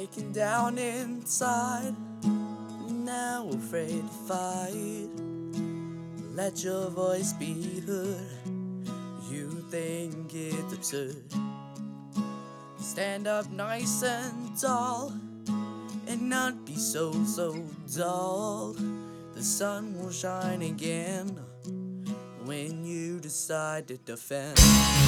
breaking down inside, now afraid to fight. Let your voice be heard. You think it's absurd. Stand up nice and tall and not be so dull. The sun will shine again when you decide to defend.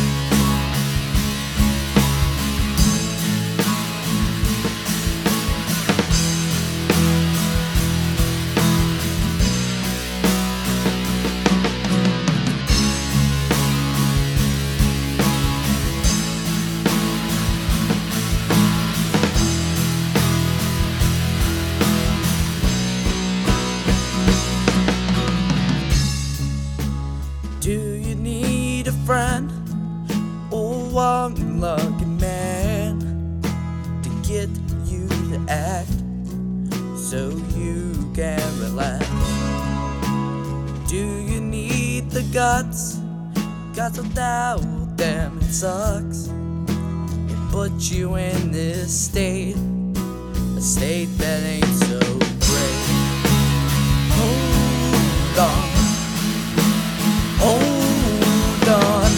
Do you need a friend or one lucky man to get you to act so you can relax? Do you need the guts without them it sucks? It puts you in this state, a state that ain't so great. Hold on. Hold on,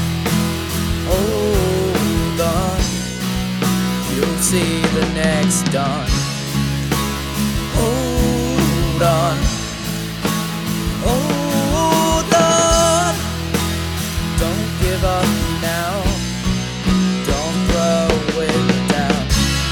hold on, you'll see the next dawn. Hold on, hold on, don't give up now, don't throw it down.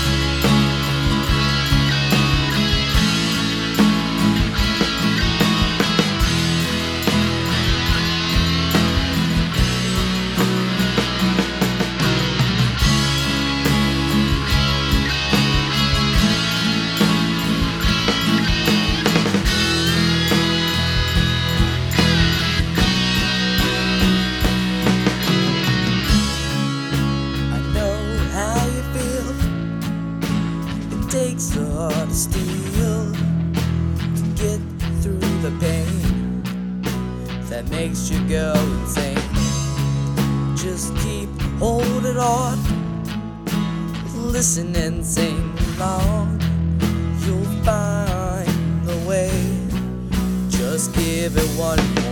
Takes a heart of steel to get through the pain that makes you go insane. Just keep holding on, listen and sing along. You'll find the way. Just give it one more